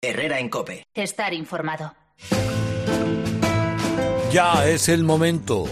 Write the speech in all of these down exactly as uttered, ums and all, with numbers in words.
Herrera en COPE. Estar informado. Ya es el momento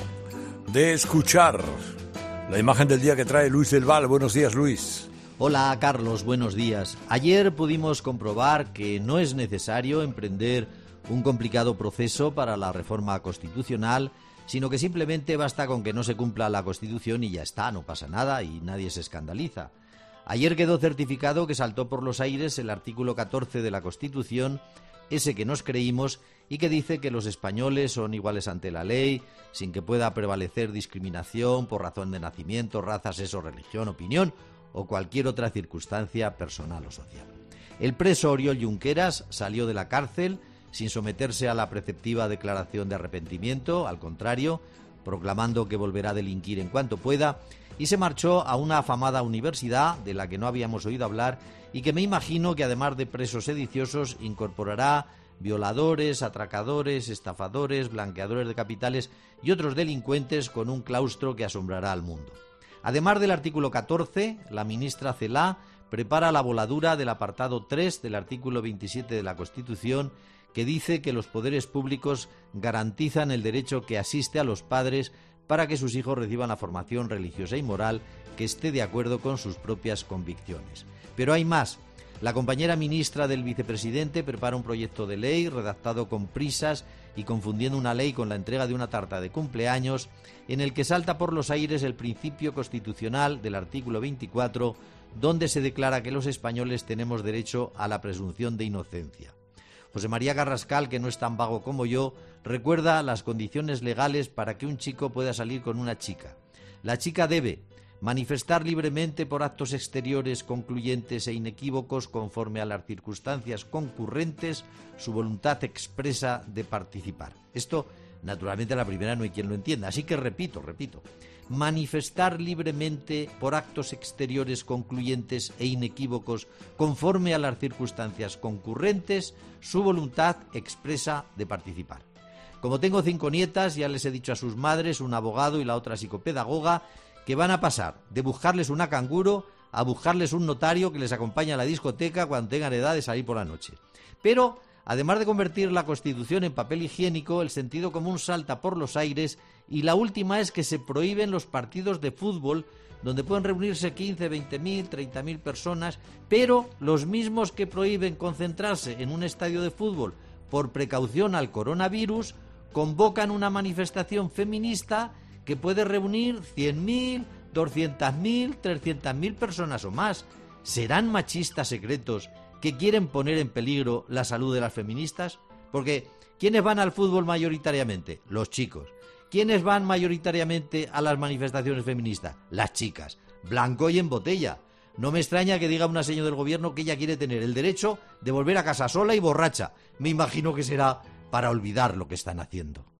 de escuchar la imagen del día que trae Luis del Val. Buenos días, Luis. Hola, Carlos, buenos días. Ayer pudimos comprobar que no es necesario emprender un complicado proceso para la reforma constitucional, sino que simplemente basta con que no se cumpla la Constitución y ya está, no pasa nada y nadie se escandaliza. Ayer quedó certificado que saltó por los aires el artículo catorce de la Constitución, ese que nos creímos y que dice que los españoles son iguales ante la ley, sin que pueda prevalecer discriminación por razón de nacimiento, raza, sexo, religión, opinión o cualquier otra circunstancia personal o social. El preso Oriol Junqueras salió de la cárcel sin someterse a la preceptiva declaración de arrepentimiento, al contrario, proclamando que volverá a delinquir en cuanto pueda, y se marchó a una afamada universidad de la que no habíamos oído hablar y que me imagino que además de presos sediciosos incorporará violadores, atracadores, estafadores, blanqueadores de capitales y otros delincuentes con un claustro que asombrará al mundo. Además del artículo catorce, la ministra Celaá prepara la voladura del apartado tres del artículo veintisiete de la Constitución, que dice que los poderes públicos garantizan el derecho que asiste a los padres para que sus hijos reciban la formación religiosa y moral que esté de acuerdo con sus propias convicciones. Pero hay más. La compañera ministra del vicepresidente prepara un proyecto de ley redactado con prisas y confundiendo una ley con la entrega de una tarta de cumpleaños, en el que salta por los aires el principio constitucional del artículo veinticuatro, donde se declara que los españoles tenemos derecho a la presunción de inocencia. José María Carrascal, que no es tan vago como yo, recuerda las condiciones legales para que un chico pueda salir con una chica. La chica debe manifestar libremente por actos exteriores concluyentes e inequívocos conforme a las circunstancias concurrentes su voluntad expresa de participar. Esto, naturalmente, a la primera no hay quien lo entienda, así que repito, repito. Manifestar libremente por actos exteriores concluyentes e inequívocos conforme a las circunstancias concurrentes su voluntad expresa de participar. Como tengo cinco nietas, ya les he dicho a sus madres, un abogado y la otra psicopedagoga, que van a pasar de buscarles una canguro a buscarles un notario que les acompañe a la discoteca cuando tengan edad de salir por la noche. Pero, además de convertir la Constitución en papel higiénico, el sentido común salta por los aires y la última es que se prohíben los partidos de fútbol donde pueden reunirse quince, veinte mil, treinta mil personas, pero los mismos que prohíben concentrarse en un estadio de fútbol por precaución al coronavirus convocan una manifestación feminista que puede reunir cien mil, doscientas mil, trescientas mil personas o más. ¿Serán machistas secretos que quieren poner en peligro la salud de las feministas? Porque ¿quiénes van al fútbol mayoritariamente? Los chicos. ¿Quiénes van mayoritariamente a las manifestaciones feministas? Las chicas. Blanco y en botella. No me extraña que diga una señora del gobierno que ella quiere tener el derecho de volver a casa sola y borracha. Me imagino que será para olvidar lo que están haciendo.